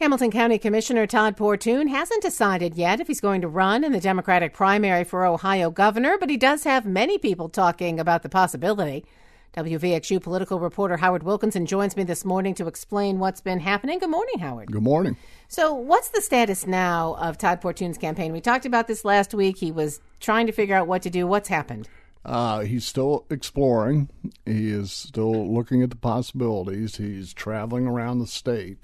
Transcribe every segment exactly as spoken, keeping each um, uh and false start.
Hamilton County Commissioner Todd Portune hasn't decided yet if he's going to run in the Democratic primary for Ohio governor, but he does have many people talking about the possibility. W V X U political reporter Howard Wilkinson joins me this morning to explain what's been happening. Good morning, Howard. Good morning. So what's the status now of Todd Portune's campaign? We talked about this last week. He was trying to figure out what to do. What's happened? Uh, he's still exploring. He is still looking at the possibilities. He's traveling around the state.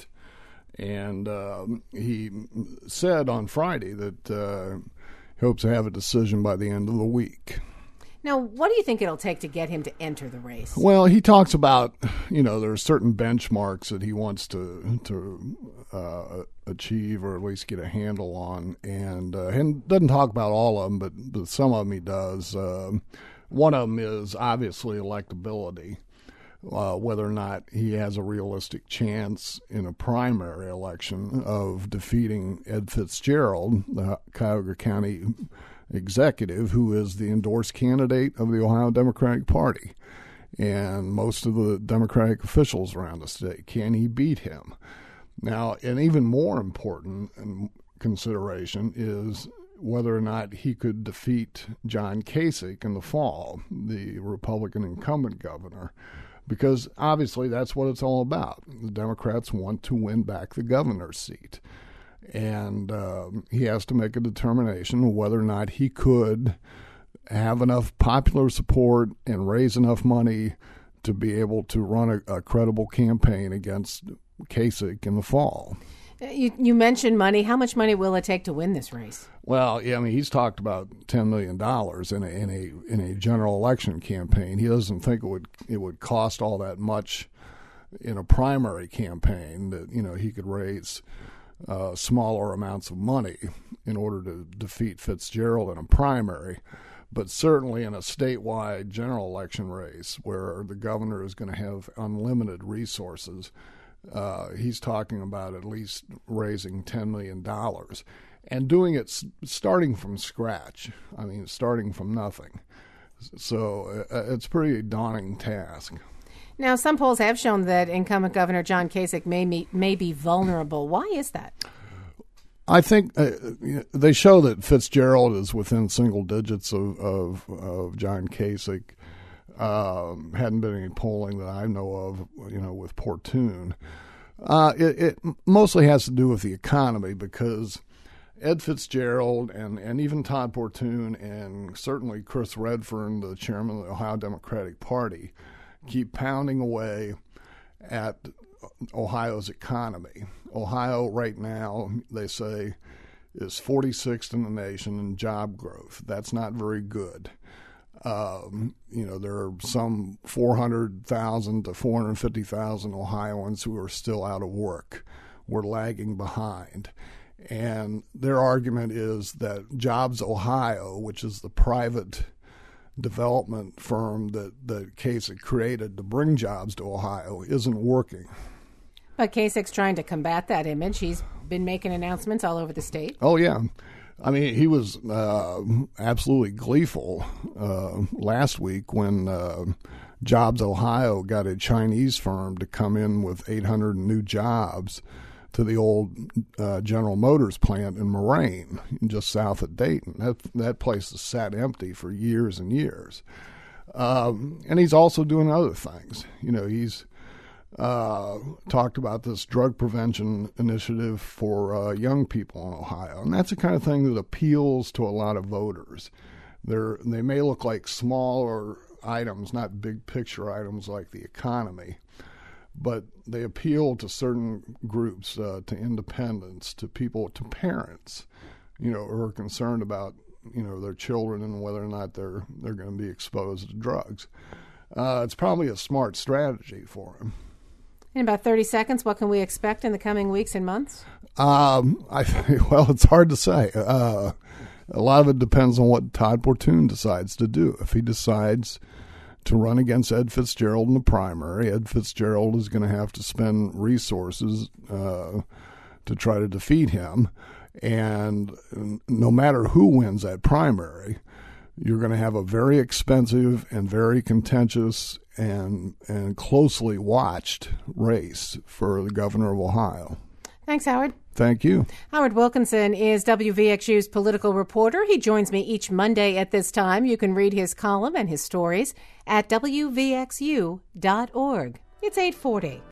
And uh, he said on Friday that uh, he hopes to have a decision by the end of the week. Now, what do you think it'll take to get him to enter the race? Well, he talks about, you know, there are certain benchmarks that he wants to to uh, achieve or at least get a handle on. And, uh, and doesn't talk about all of them, but, but some of them he does. Uh, one of them is obviously electability. Uh, whether or not he has a realistic chance in a primary election of defeating Ed Fitzgerald, the Cuyahoga County executive, who is the endorsed candidate of the Ohio Democratic Party and most of the Democratic officials around the state. Can he beat him? Now, an even more important consideration is whether or not he could defeat John Kasich in the fall, the Republican incumbent governor. Because obviously that's what it's all about. The Democrats want to win back the governor's seat. And uh, he has to make a determination whether or not he could have enough popular support and raise enough money to be able to run a, a credible campaign against Kasich in the fall. You, you mentioned money. How much money will it take to win this race? Well, yeah, I mean, he's talked about ten million dollars in a in a in a general election campaign. He doesn't think it would it would cost all that much in a primary campaign. That, you know, he could raise uh, smaller amounts of money in order to defeat Fitzgerald in a primary. But certainly in a statewide general election race where the governor is going to have unlimited resources, Uh, he's talking about at least raising ten million dollars and doing it s- starting from scratch. I mean, starting from nothing. So uh, it's a pretty daunting task. Now, some polls have shown that incumbent Governor John Kasich may, be, may be vulnerable. Why is that? I think uh, they show that Fitzgerald is within single digits of, of, of John Kasich. Um, hadn't been any polling that I know of, you know, with Portune. Uh, it, it mostly has to do with the economy because Ed Fitzgerald and, and even Todd Portune and certainly Chris Redfern, the chairman of the Ohio Democratic Party, keep pounding away at Ohio's economy. Ohio right now, they say, is forty-sixth in the nation in job growth. That's not very good. Um, you know, there are some four hundred thousand to four hundred fifty thousand Ohioans who are still out of work. We're lagging behind. And their argument is that Jobs Ohio, which is the private development firm that, that Kasich created to bring jobs to Ohio, isn't working. But Kasich's trying to combat that image. He's been making announcements all over the state. Oh, yeah. I mean, he was uh, absolutely gleeful uh, last week when uh, Jobs Ohio got a Chinese firm to come in with eight hundred new jobs to the old uh, General Motors plant in Moraine, just south of Dayton. That that place has sat empty for years and years. Um, and he's also doing other things. You know, he's Uh, talked about this drug prevention initiative for uh, young people in Ohio. And that's the kind of thing that appeals to a lot of voters. They're, they may look like smaller items, not big picture items like the economy, but they appeal to certain groups, uh, to independents, to people, to parents, you know, who are concerned about, you know, their children and whether or not they're, they're going to be exposed to drugs. Uh, it's probably a smart strategy for them. In about thirty seconds, what can we expect in the coming weeks and months? Um, I well, it's hard to say. Uh, a lot of it depends on what Todd Portune decides to do. If he decides to run against Ed Fitzgerald in the primary, Ed Fitzgerald is going to have to spend resources uh, to try to defeat him. And no matter who wins that primary, you're going to have a very expensive and very contentious and and closely watched race for the governor of Ohio. Thanks, Howard. Thank you. Howard Wilkinson is W V X U's political reporter. He joins me each Monday at this time. You can read his column and his stories at W V X U dot org. It's eight forty.